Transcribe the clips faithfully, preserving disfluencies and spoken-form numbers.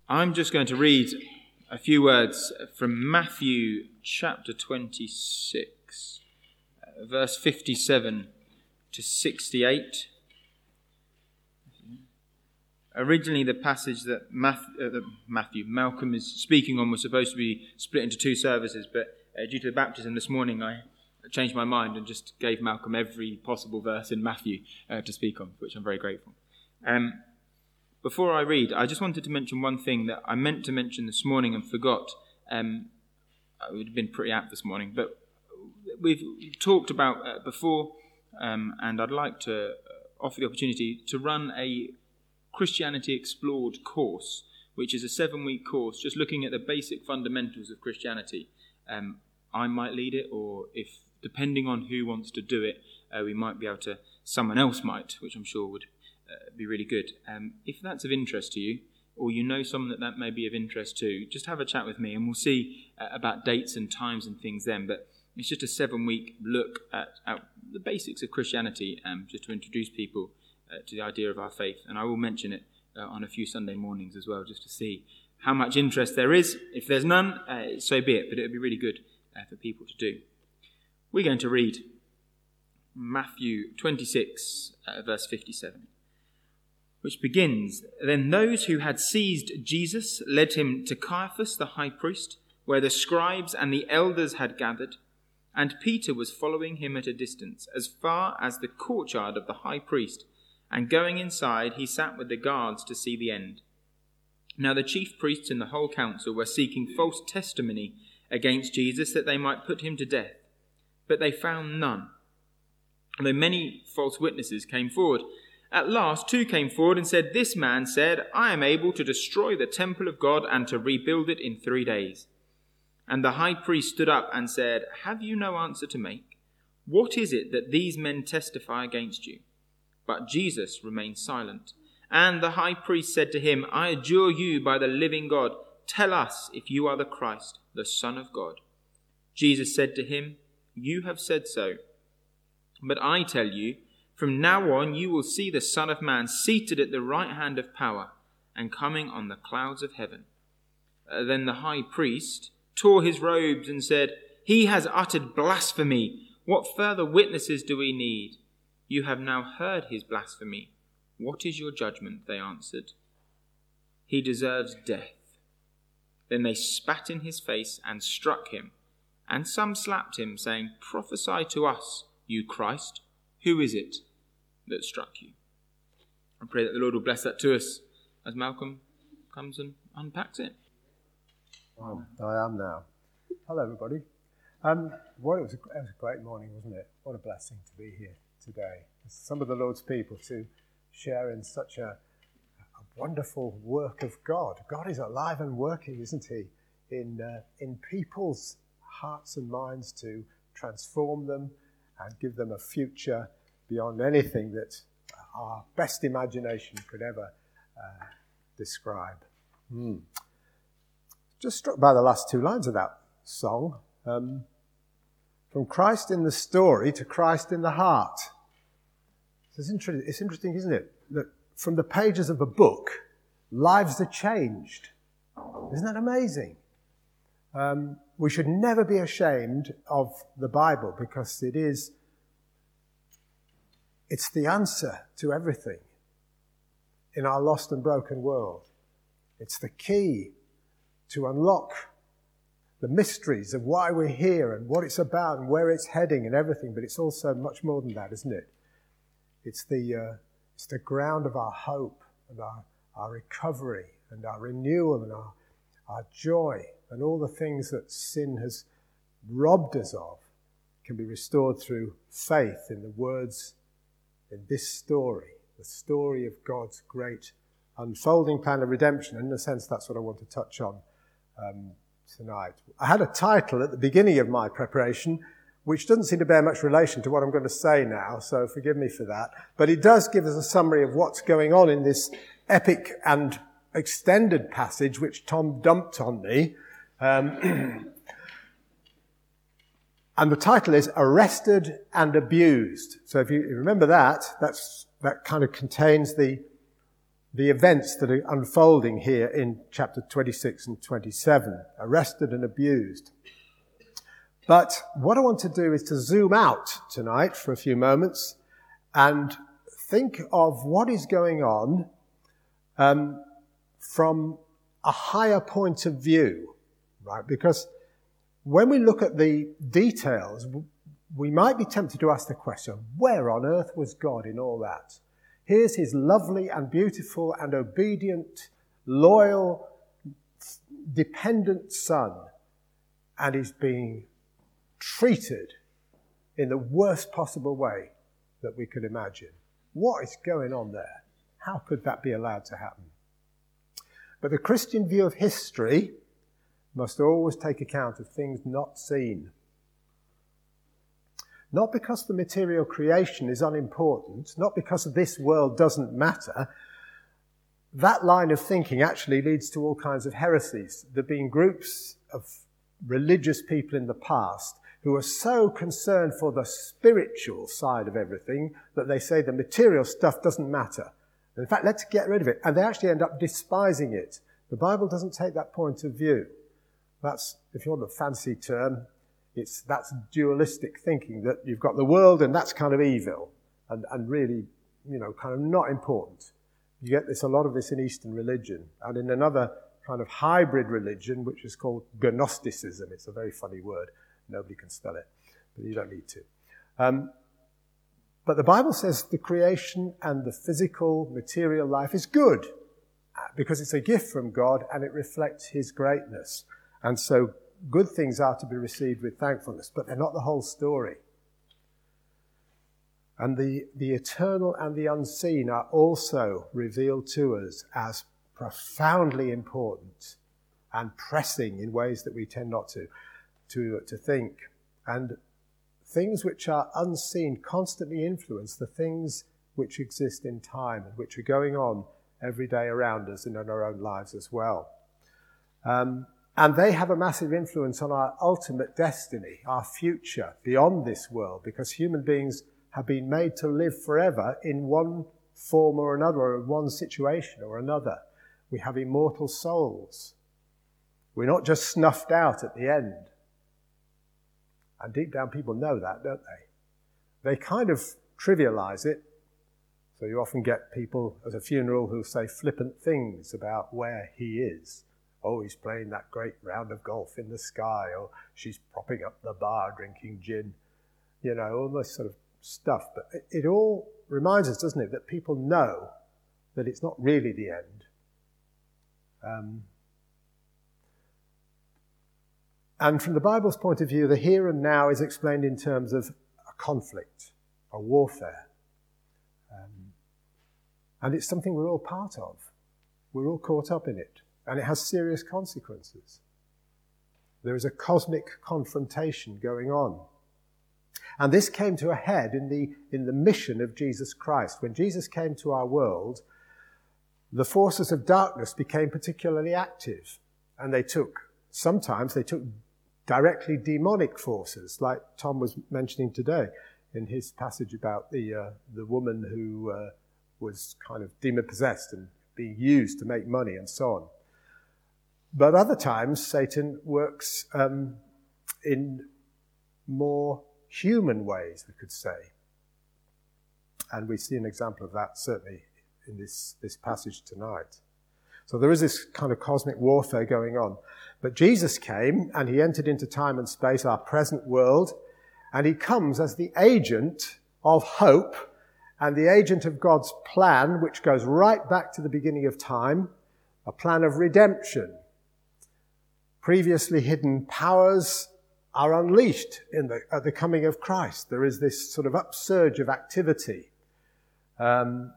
I'm just going to read a few words from Matthew chapter twenty-six, uh, verse fifty-seven to sixty-eight. Originally, the passage that Matthew, uh, that Matthew, Malcolm is speaking on was supposed to be split into two services, but uh, due to the baptism this morning, I changed my mind and just gave Malcolm every possible verse in Matthew uh, to speak on, for which I'm very grateful. Um, before I read, I just wanted to mention one thing that I meant to mention this morning and forgot. Um, it would have been pretty apt this morning, but we've talked about uh, before, um, and I'd like to offer the opportunity to run a Christianity Explored course, which is a seven-week course just looking at the basic fundamentals of Christianity. Um, I might lead it, or if depending on who wants to do it, uh, we might be able to, someone else might, which I'm sure would uh, be really good. Um, if that's of interest to you, or you know someone that that may be of interest to, just have a chat with me and we'll see uh, about dates and times and things then. But it's just a seven-week look at, at the basics of Christianity, um, just to introduce people Uh, to the idea of our faith, and I will mention it uh, on a few Sunday mornings as well, just to see how much interest there is. If there's none, uh, so be it, but it would be really good uh, for people to do. We're going to read Matthew twenty-six, uh, verse fifty-seven, which begins, "Then those who had seized Jesus led him to Caiaphas the high priest, where the scribes and the elders had gathered, and Peter was following him at a distance, as far as the courtyard of the high priest. And going inside, he sat with the guards to see the end. Now the chief priests and the whole council were seeking false testimony against Jesus, that they might put him to death. But they found none, though many false witnesses came forward. At last two came forward and said, 'This man said, I am able to destroy the temple of God and to rebuild it in three days.' And the high priest stood up and said, 'Have you no answer to make? What is it that these men testify against you?' But Jesus remained silent. And the high priest said to him, 'I adjure you by the living God, tell us if you are the Christ, the Son of God.' Jesus said to him, 'You have said so. But I tell you, from now on you will see the Son of Man seated at the right hand of power and coming on the clouds of heaven.' Uh, then the high priest tore his robes and said, 'He has uttered blasphemy. What further witnesses do we need? You have now heard his blasphemy. What is your judgment?' They answered. 'He deserves death.' Then they spat in his face and struck him. And some slapped him, saying, 'Prophesy to us, you Christ. Who is it that struck you?'" I pray that the Lord will bless that to us as Malcolm comes and unpacks it. Oh, I am now. Hello, everybody. Um, well, it was, a, it was a great morning, wasn't it? What a blessing to be here today. Some of the Lord's people to share in such a, a wonderful work of God. God is alive and working, isn't he? In, uh, in people's hearts and minds to transform them and give them a future beyond anything that our best imagination could ever uh, describe. Mm. Just struck by the last two lines of that song. Um, from Christ in the story to Christ in the heart. It's interesting, it's interesting, isn't it? That from the pages of a book, lives are changed. Isn't that amazing? Um, we should never be ashamed of the Bible, because it is, it's the answer to everything in our lost and broken world. It's the key to unlock the mysteries of why we're here and what it's about and where it's heading and everything. But it's also much more than that, isn't it? It's the uh, it's the ground of our hope and our, our recovery and our renewal and our, our joy, and all the things that sin has robbed us of can be restored through faith in the words in this story, the story of God's great unfolding plan of redemption. And in a sense, that's what I want to touch on um, tonight. I had a title at the beginning of my preparation, which doesn't seem to bear much relation to what I'm going to say now, so forgive me for that. But it does give us a summary of what's going on in this epic and extended passage which Tom dumped on me. Um, and the title is Arrested and Abused. So if you remember that, that's, that kind of contains the the events that are unfolding here in chapter twenty-six and twenty-seven, arrested and abused. But what I want to do is to zoom out tonight for a few moments and think of what is going on um, from a higher point of view, right? Because when we look at the details, we might be tempted to ask the question, where on earth was God in all that? Here's his lovely and beautiful and obedient, loyal, dependent son, and he's being treated in the worst possible way that we could imagine. What is going on there? How could that be allowed to happen? But the Christian view of history must always take account of things not seen. Not because the material creation is unimportant, not because this world doesn't matter. That line of thinking actually leads to all kinds of heresies. There have been groups of religious people in the past who are so concerned for the spiritual side of everything that they say the material stuff doesn't matter. In fact, let's get rid of it. And they actually end up despising it. The Bible doesn't take that point of view. That's, if you want a fancy term, it's that's dualistic thinking, that you've got the world and that's kind of evil and, and really, you know, kind of not important. You get this, a lot of this in Eastern religion and in another kind of hybrid religion, which is called Gnosticism. It's a very funny word. Nobody can spell it, but you don't need to. Um, but the Bible says the creation and the physical, material life is good because it's a gift from God and it reflects his greatness. And so good things are to be received with thankfulness, but they're not the whole story. And the, the eternal and the unseen are also revealed to us as profoundly important and pressing in ways that we tend not to. To, to think. And things which are unseen constantly influence the things which exist in time and which are going on every day around us and in our own lives as well. Um, and they have a massive influence on our ultimate destiny, our future beyond this world, because human beings have been made to live forever in one form or another, or in one situation or another. We have immortal souls. We're not just snuffed out at the end. And deep down people know that, don't they? They kind of trivialize it. So you often get people at a funeral who say flippant things about where he is. Oh, he's playing that great round of golf in the sky, or she's propping up the bar drinking gin. You know, all this sort of stuff. But it, it all reminds us, doesn't it, that people know that it's not really the end. Um, And from the Bible's point of view, the here and now is explained in terms of a conflict, a warfare. Um, and it's something we're all part of. We're all caught up in it. And it has serious consequences. There is a cosmic confrontation going on. And this came to a head in the, in the mission of Jesus Christ. When Jesus came to our world, the forces of darkness became particularly active. And they took, sometimes they took directly demonic forces, like Tom was mentioning today in his passage about the uh, the woman who uh, was kind of demon-possessed and being used to make money and so on. But other times, Satan works um, in more human ways, we could say. And we see an example of that certainly in this, this passage tonight. So there is this kind of cosmic warfare going on. But Jesus came and he entered into time and space, our present world, and he comes as the agent of hope and the agent of God's plan, which goes right back to the beginning of time, a plan of redemption. Previously hidden powers are unleashed in the, at the coming of Christ. There is this sort of upsurge of activity. Um,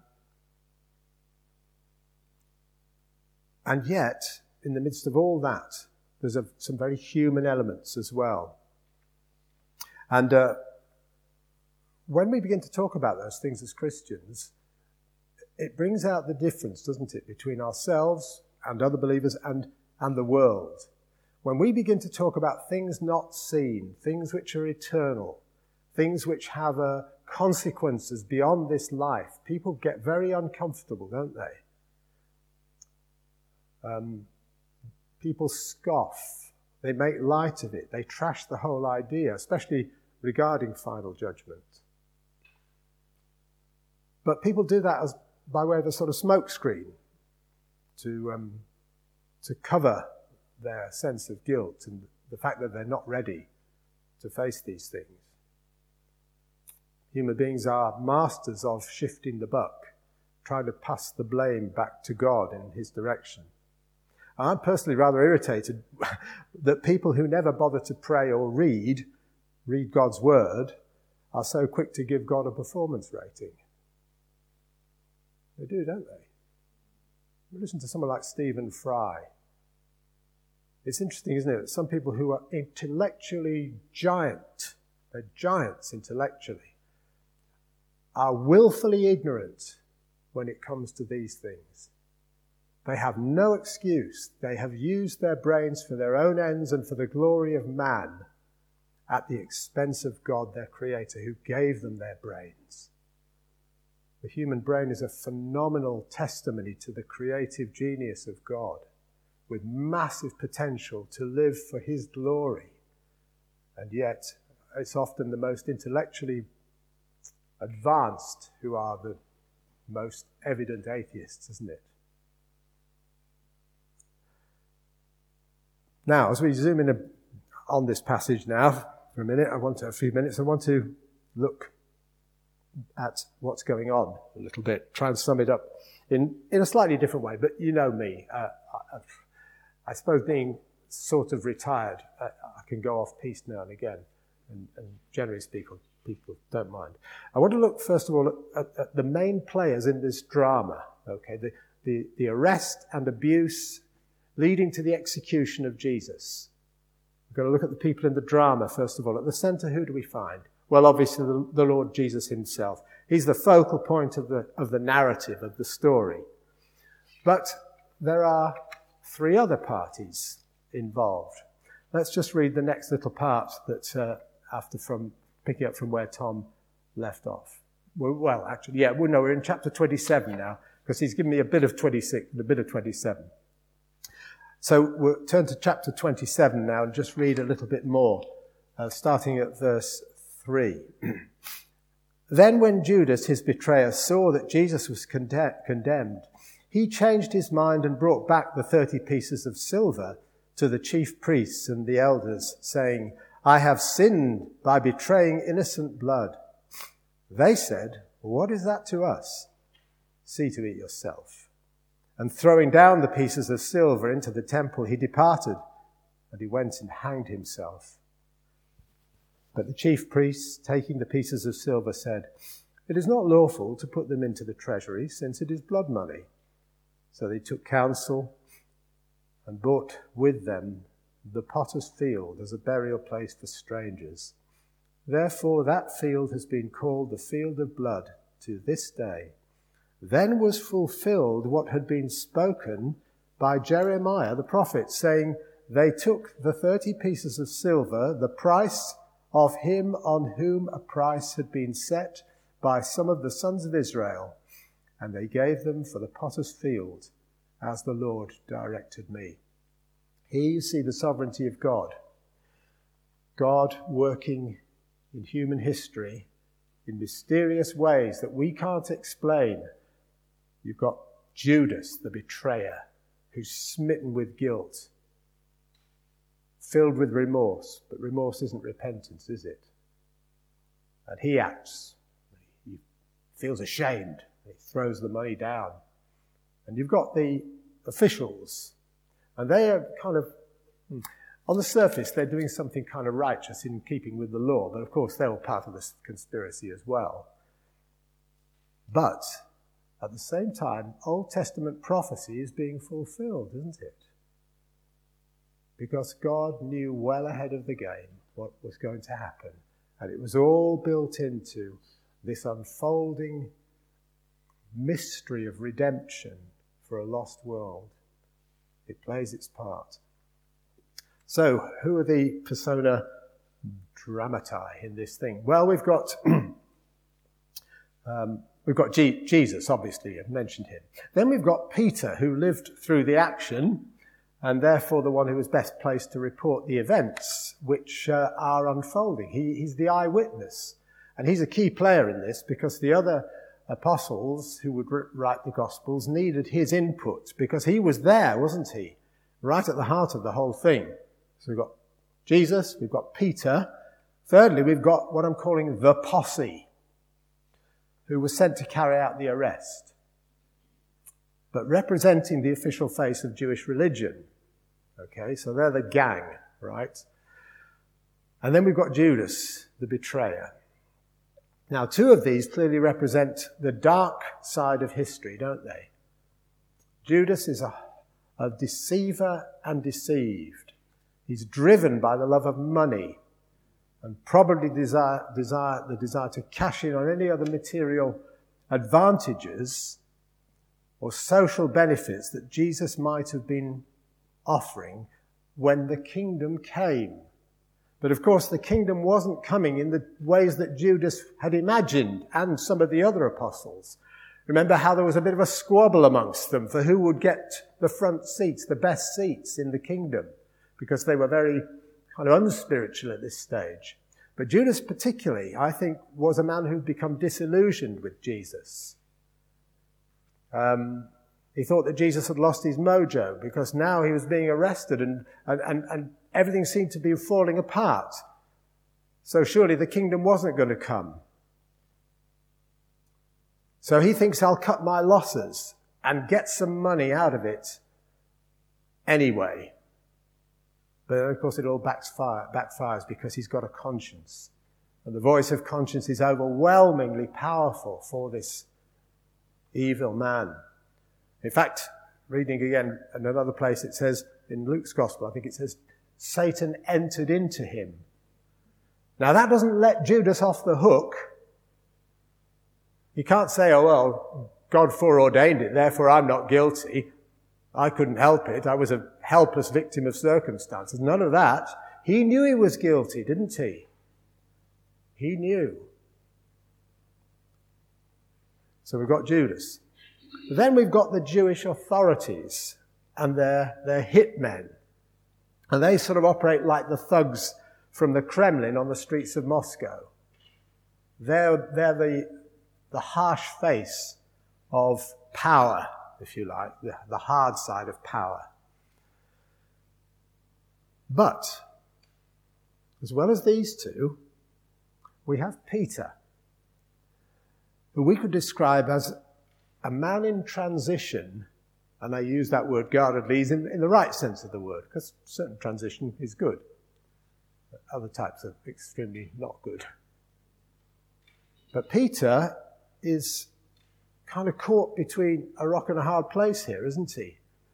And yet, in the midst of all that, there's a, some very human elements as well. And uh, when we begin to talk about those things as Christians, it brings out the difference, doesn't it, between ourselves and other believers and, and the world. When we begin to talk about things not seen, things which are eternal, things which have uh, consequences beyond this life, people get very uncomfortable, don't they? Um, people scoff. They make light of it. They trash the whole idea, especially regarding final judgment. But people do that as by way of a sort of smokescreen to um, to cover their sense of guilt and the fact that they're not ready to face these things. Human beings are masters of shifting the buck, trying to pass the blame back to God in his direction. I'm personally rather irritated that people who never bother to pray or read, read God's word, are so quick to give God a performance rating. They do, don't they? Listen to someone like Stephen Fry. It's interesting, isn't it, that some people who are intellectually giant, they're giants intellectually, are willfully ignorant when it comes to these things. They have no excuse. They have used their brains for their own ends and for the glory of man at the expense of God, their creator, who gave them their brains. The human brain is a phenomenal testimony to the creative genius of God, with massive potential to live for his glory. And yet, it's often the most intellectually advanced who are the most evident atheists, isn't it? Now, as we zoom in a, on this passage now for a minute, I want to, a few minutes, I want to look at what's going on a little bit, try and sum it up in, in a slightly different way. But you know me, uh, I, I suppose being sort of retired, I, I can go off piste now and again, and, and generally speaking, people don't mind. I want to look first of all at, at, at the main players in this drama. Okay, the, the, the arrest and abuse leading to the execution of Jesus. We've got to look at the people in the drama first of all. At the centre, who do we find? Well, obviously the, the Lord Jesus himself. He's the focal point of the of the narrative, of the story. But there are three other parties involved. Let's just read the next little part that uh, after from picking up from where Tom left off. Well, well, actually, yeah, well, no, we're in chapter twenty-seven now, because he's given me a bit of twenty-six and a bit of twenty-seven. So we'll turn to chapter twenty-seven now and just read a little bit more, uh, starting at verse three. Then when Judas, his betrayer, saw that Jesus was conde- condemned, he changed his mind and brought back the thirty pieces of silver to the chief priests and the elders, saying, I have sinned by betraying innocent blood. They said, what is that to us? See to it yourself. And throwing down the pieces of silver into the temple, he departed, and he went and hanged himself. But the chief priests, taking the pieces of silver, said, it is not lawful to put them into the treasury, since it is blood money. So they took counsel and bought with them the potter's field as a burial place for strangers. Therefore that field has been called the field of blood to this day. Then was fulfilled what had been spoken by Jeremiah the prophet, saying, they took the thirty pieces of silver, the price of him on whom a price had been set by some of the sons of Israel, and they gave them for the potter's field, as the Lord directed me. Here you see the sovereignty of God. God working in human history in mysterious ways that we can't explain. You've got Judas, the betrayer, who's smitten with guilt, filled with remorse, but remorse isn't repentance, is it? And he acts. He feels ashamed. He throws the money down. And you've got the officials, and they are kind of, on the surface, they're doing something kind of righteous in keeping with the law, but of course they're all part of this conspiracy as well. But at the same time, Old Testament prophecy is being fulfilled, isn't it? Because God knew well ahead of the game what was going to happen. And it was all built into this unfolding mystery of redemption for a lost world. It plays its part. So, who are the persona dramati in this thing? Well, we've got um, we've got G- Jesus, obviously, I've mentioned him. Then we've got Peter, who lived through the action, and therefore the one who was best placed to report the events which uh, are unfolding. He, he's the eyewitness. And he's a key player in this because the other apostles who would write the Gospels needed his input because he was there, wasn't he? Right at the heart of the whole thing. So we've got Jesus, we've got Peter. Thirdly, we've got what I'm calling the posse, who was sent to carry out the arrest, but representing the official face of Jewish religion. Okay, so they're the gang, right? And then we've got Judas, the betrayer. Now, two of these clearly represent the dark side of history, don't they? Judas is a, a deceiver and deceived. He's driven by the love of money and probably desire, desire, the desire to cash in on any other material advantages or social benefits that Jesus might have been offering when the kingdom came. But of course, the kingdom wasn't coming in the ways that Judas had imagined and some of the other apostles. Remember how there was a bit of a squabble amongst them for who would get the front seats, the best seats in the kingdom, because they were very kind of unspiritual at this stage. But Judas particularly, I think, was a man who'd become disillusioned with Jesus. Um, he thought that Jesus had lost his mojo because now he was being arrested and, and, and, and everything seemed to be falling apart. So surely the kingdom wasn't going to come. So he thinks, I'll cut my losses and get some money out of it anyway. But then, of course, it all backfire, backfires because he's got a conscience. And the voice of conscience is overwhelmingly powerful for this evil man. In fact, reading again in another place, it says, in Luke's Gospel, I think it says, Satan entered into him. Now, that doesn't let Judas off the hook. He can't say, oh, well, God foreordained it, therefore I'm not guilty. I couldn't help it. I was a helpless victim of circumstances. None of that. He knew he was guilty, didn't he? He knew. So we've got Judas. But then we've got the Jewish authorities and their, their hitmen. And they sort of operate like the thugs from the Kremlin on the streets of Moscow. They're, they're the, the harsh face of power, if you like, the, the hard side of power. But, as well as these two, we have Peter, who we could describe as a man in transition, and I use that word guardedly in, in the right sense of the word, because certain transition is good. But other types are extremely not good. But Peter is kind of caught between a rock and a hard place here, isn't he?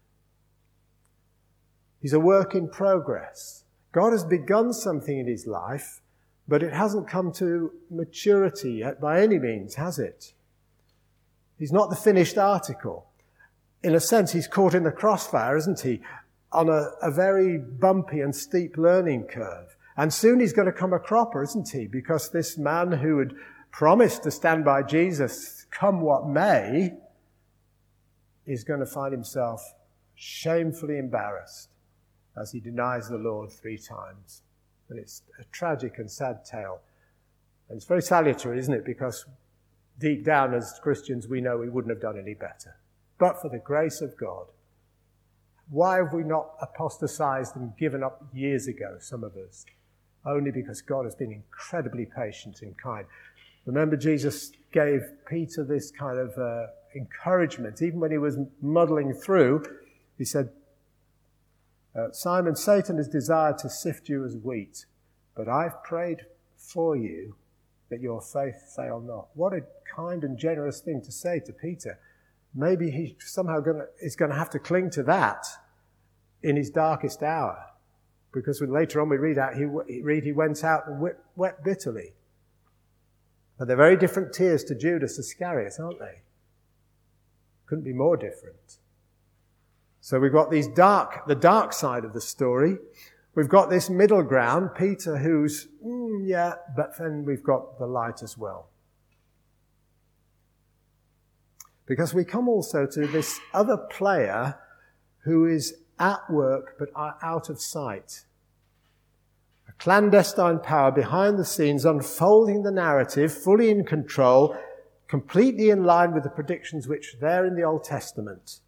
He's a work in progress. God has begun something in his life, but it hasn't come to maturity yet by any means, has it? He's not the finished article. In a sense, he's caught in the crossfire, isn't he? On a, a very bumpy and steep learning curve. And soon he's going to come a cropper, isn't he? Because this man who had promised to stand by Jesus, come what may, is going to find himself shamefully embarrassed as he denies the Lord three times. And it's a tragic and sad tale. And it's very salutary, isn't it? Because deep down as Christians, we know we wouldn't have done any better. But for the grace of God, why have we not apostatized and given up years ago, some of us? Only because God has been incredibly patient and kind. Remember, Jesus gave Peter this kind of uh, encouragement. Even when he was muddling through, he said, uh, Simon, Satan has desired to sift you as wheat, but I've prayed for you that your faith fail not. What a kind and generous thing to say to Peter. Maybe he somehow gonna, is going to have to cling to that in his darkest hour. Because when later on we read out, he, read he went out and wept, wept bitterly. But they're very different tears to Judas Iscariot, aren't they? Couldn't be more different. So we've got these dark, the dark side of the story. We've got this middle ground, Peter, who's, mm, yeah, but then we've got the light as well. Because we come also to this other player who is at work but out of sight. A clandestine power behind the scenes, unfolding the narrative, fully in control, completely in line with the predictions which are there in the Old Testament.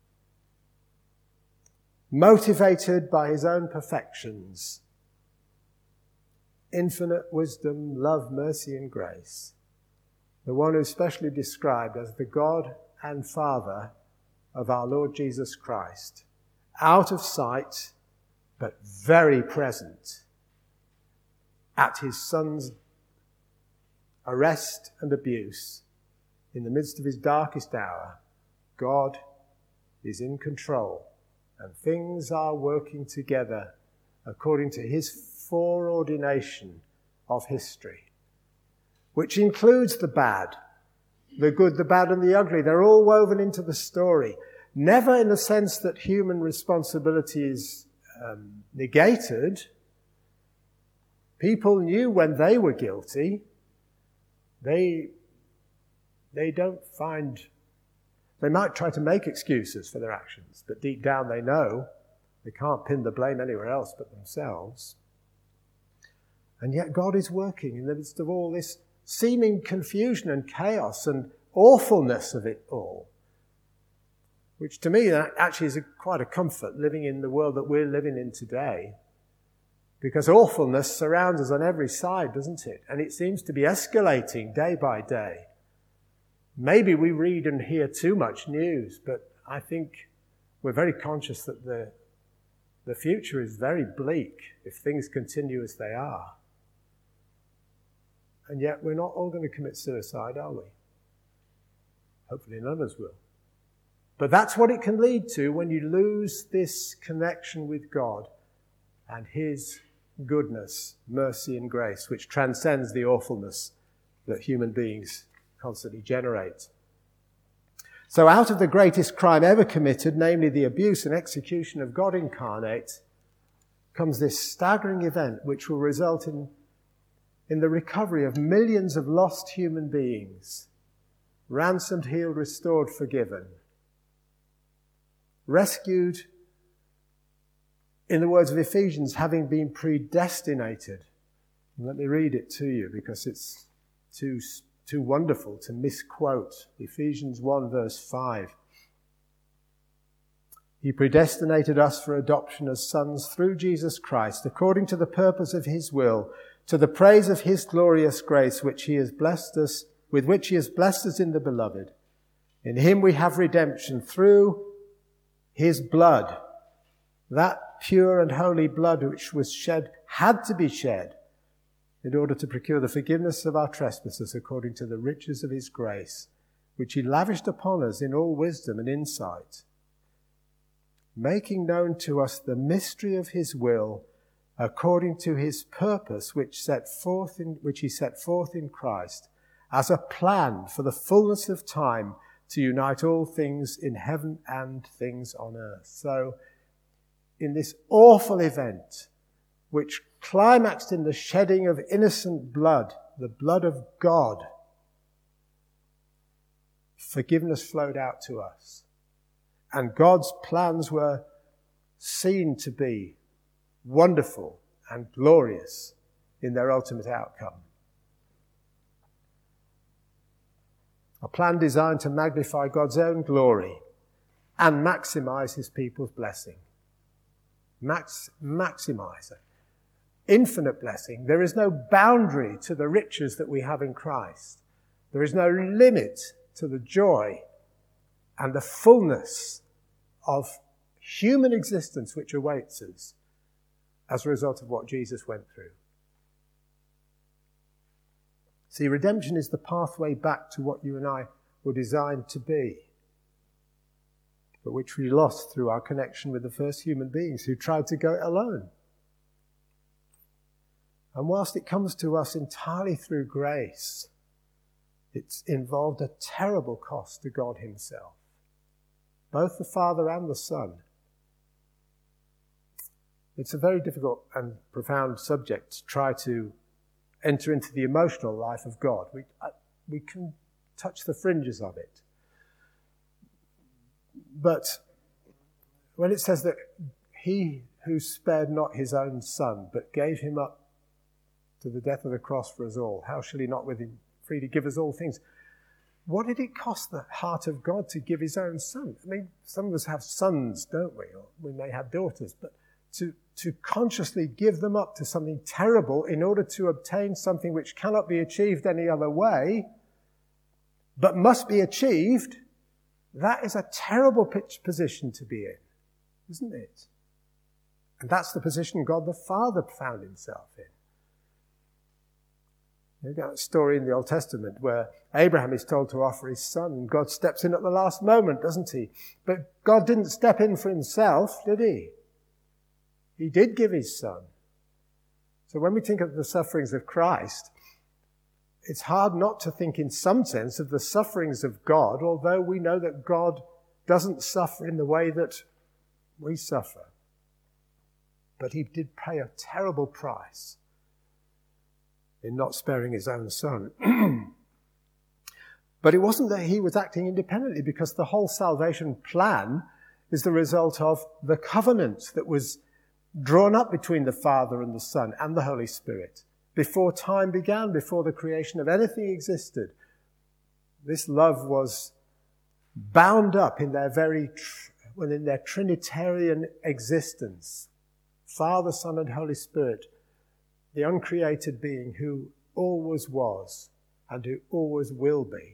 Motivated by his own perfections, infinite wisdom, love, mercy, and grace. The one who is specially described as the God and Father of our Lord Jesus Christ. Out of sight, but very present at his Son's arrest and abuse. In the midst of his darkest hour, God is in control, and things are working together according to his foreordination of history, which includes the bad, the good, the bad, and the ugly. They're all woven into the story, never in the sense that human responsibility is um, negated. People knew when they were guilty. They, they don't find... They might try to make excuses for their actions, but deep down they know they can't pin the blame anywhere else but themselves. And yet God is working in the midst of all this seeming confusion and chaos and awfulness of it all, which to me actually is a, quite a comfort living in the world that we're living in today, because awfulness surrounds us on every side, doesn't it? And it seems to be escalating day by day. Maybe we read and hear too much news, but I think we're very conscious that the, the future is very bleak if things continue as they are. And yet we're not all going to commit suicide, are we? Hopefully none of us will. But that's what it can lead to when you lose this connection with God and his goodness, mercy, and grace, which transcends the awfulness that human beings constantly generate. So out of the greatest crime ever committed, namely the abuse and execution of God incarnate, comes this staggering event which will result in in the recovery of millions of lost human beings, ransomed, healed, restored, forgiven, rescued, in the words of Ephesians, having been predestinated. And let me read it to you because it's too, too wonderful to misquote. Ephesians one verse five. He predestinated us for adoption as sons through Jesus Christ, according to the purpose of his will, to the praise of his glorious grace, which he has blessed us, with which he has blessed us in the beloved. In him we have redemption through his blood. That pure and holy blood which was shed, had to be shed, in order to procure the forgiveness of our trespasses according to the riches of his grace, which he lavished upon us in all wisdom and insight, making known to us the mystery of his will, according to his purpose, which set forth in which he set forth in Christ, as a plan for the fullness of time to unite all things in heaven and things on earth. So, in this awful event, which climaxed in the shedding of innocent blood, the blood of God, forgiveness flowed out to us. And God's plans were seen to be wonderful and glorious in their ultimate outcome. A plan designed to magnify God's own glory and maximize his people's blessing. Max, maximize it. Infinite blessing. There is no boundary to the riches that we have in Christ. There is no limit to the joy and the fullness of human existence which awaits us as a result of what Jesus went through. See, redemption is the pathway back to what you and I were designed to be, but which we lost through our connection with the first human beings who tried to go it alone. And whilst it comes to us entirely through grace, it's involved a terrible cost to God himself, both the Father and the Son. It's a very difficult and profound subject to try to enter into the emotional life of God. We, uh, we can touch the fringes of it. But when it says that he who spared not his own son, but gave him up to the death of the cross for us all, how shall he not with him freely give us all things? What did it cost the heart of God to give his own son? I mean, some of us have sons, don't we? Or we may have daughters, but to, to consciously give them up to something terrible in order to obtain something which cannot be achieved any other way, but must be achieved, that is a terrible position to be in, isn't it? And that's the position God the Father found himself in. You've got a story in the Old Testament where Abraham is told to offer his son, and God steps in at the last moment, doesn't he? But God didn't step in for himself, did he? He did give his son. So when we think of the sufferings of Christ, it's hard not to think in some sense of the sufferings of God, although we know that God doesn't suffer in the way that we suffer. But he did pay a terrible price in not sparing his own son. But it wasn't that he was acting independently, because the whole salvation plan is the result of the covenant that was drawn up between the Father and the Son and the Holy Spirit before time began, before the creation of anything existed. This love was bound up in their very, well, in their Trinitarian existence. Father, Son, and Holy Spirit, the uncreated being who always was and who always will be.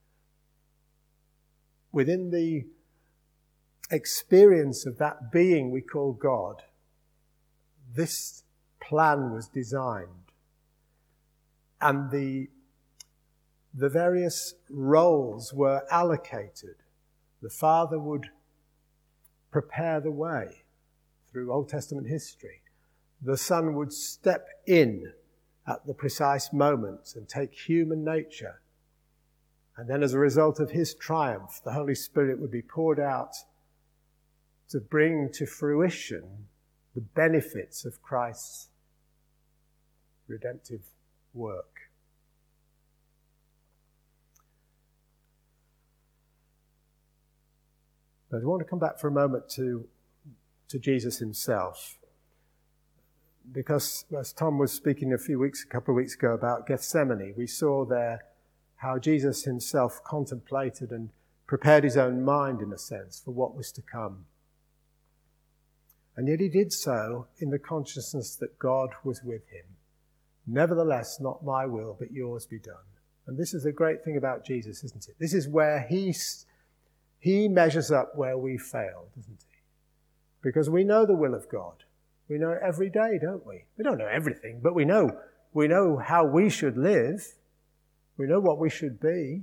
Within the experience of that being we call God, this plan was designed. And the, the various roles were allocated. The Father would prepare the way through Old Testament history. The Son would step in at the precise moment and take human nature. And then as a result of his triumph, the Holy Spirit would be poured out to bring to fruition the benefits of Christ's redemptive work. But I want to come back for a moment to, to Jesus himself. Because as Tom was speaking a few weeks, a couple of weeks ago about Gethsemane, we saw there how Jesus himself contemplated and prepared his own mind, in a sense, for what was to come. And yet he did so in the consciousness that God was with him. Nevertheless, not my will, but yours be done. And this is the great thing about Jesus, isn't it? This is where he, he measures up where we failed, isn't he? Because we know the will of God. We know it every day, don't we? We don't know everything, but we know, we know how we should live. We know what we should be.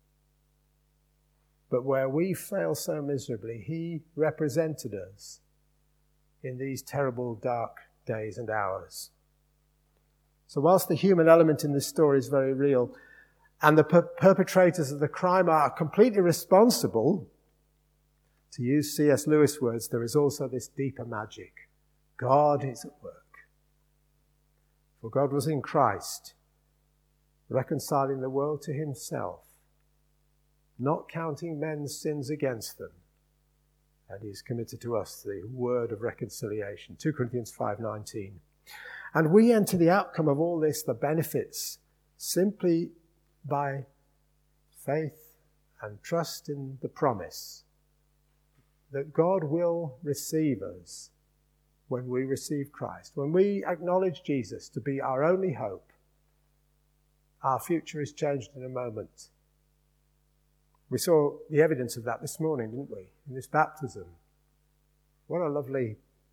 But where we fail so miserably, he represented us in these terrible, dark days and hours. So whilst the human element in this story is very real, and the per- perpetrators of the crime are completely responsible, to use C S Lewis' words, there is also this deeper magic. God is at work. For God was in Christ, reconciling the world to himself, not counting men's sins against them. And he has committed to us the word of reconciliation. Second Corinthians five nineteen. And we enter the outcome of all this, the benefits, simply by faith and trust in the promise that God will receive us when we receive Christ. When we acknowledge Jesus to be our only hope, our future is changed in a moment. We saw the evidence of that this morning, didn't we? In this baptism. What a lovely,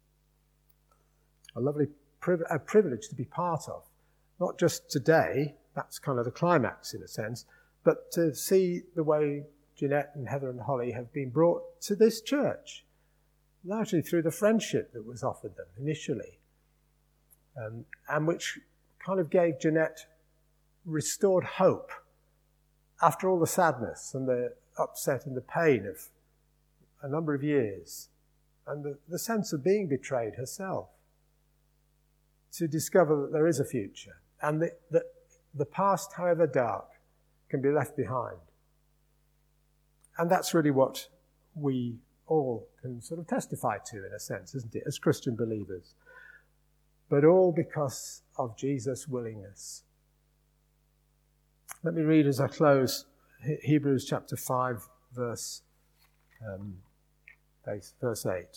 a lovely priv- a privilege to be part of. Not just today, that's kind of the climax in a sense, but to see the way Jeanette and Heather and Holly have been brought to this church, largely through the friendship that was offered them initially, um, and which kind of gave Jeanette restored hope after all the sadness and the upset and the pain of a number of years, and the, the sense of being betrayed herself, to discover that there is a future, and that, that the past, however dark, can be left behind. And that's really what, we all can sort of testify to, in a sense, isn't it, as Christian believers. But all because of Jesus' willingness. Let me read as I close Hebrews chapter five, verse, um, verse eight.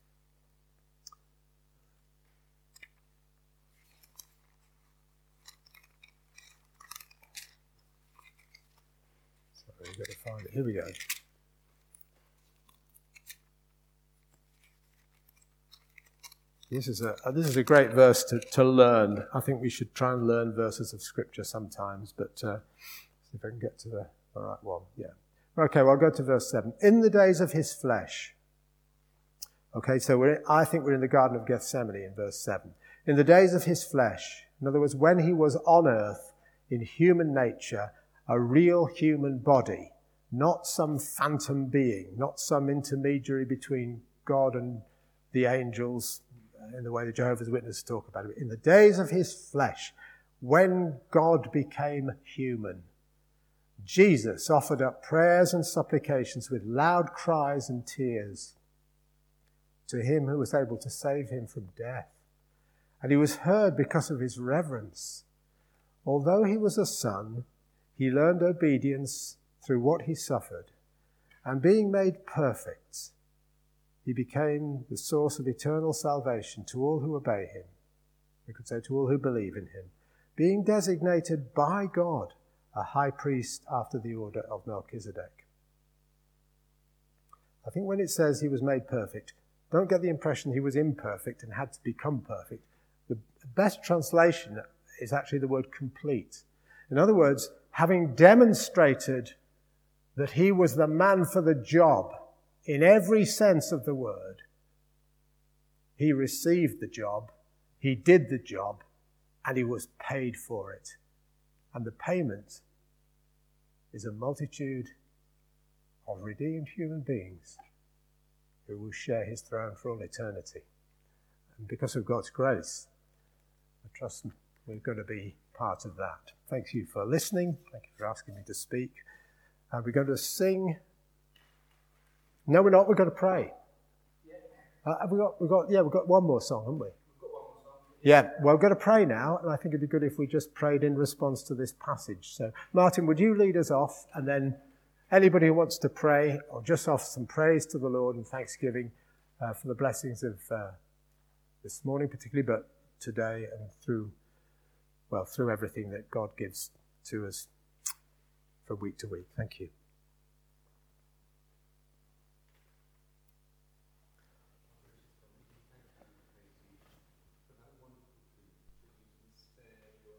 Sorry, I've got to find it. Here we go. This is a this is a great verse to, to learn. I think we should try and learn verses of Scripture sometimes, but uh, see if I can get to the, the right one. Yeah. Okay, well, I'll go to verse seven. In the days of his flesh. Okay, so we're, I think we're in the Garden of Gethsemane in verse seven. In the days of his flesh, in other words, when he was on earth in human nature, a real human body, not some phantom being, not some intermediary between God and the angels, in the way the Jehovah's Witnesses talk about it. In the days of his flesh, when God became human, Jesus offered up prayers and supplications with loud cries and tears to him who was able to save him from death. And he was heard because of his reverence. Although he was a son, he learned obedience through what he suffered. And being made perfect, he became the source of eternal salvation to all who obey him. We could say to all who believe in him. Being designated by God a high priest after the order of Melchizedek. I think when it says he was made perfect, don't get the impression he was imperfect and had to become perfect. The best translation is actually the word complete. In other words, having demonstrated that he was the man for the job in every sense of the word, he received the job, he did the job, and he was paid for it. And the payment is a multitude of redeemed human beings who will share his throne for all eternity. And because of God's grace, I trust we're going to be part of that. Thank you for listening. Thank you for asking me to speak. And we're going to sing. No, we're not. We're going to pray. Uh, have we got? We've got. Yeah, we've got one more song, haven't we? Yeah. Well, we're going to pray now, and I think it'd be good if we just prayed in response to this passage. So, Martin, would you lead us off, and then anybody who wants to pray or just offer some praise to the Lord and thanksgiving uh, for the blessings of uh, this morning, particularly, but today and through, well, through everything that God gives to us from week to week. Thank you.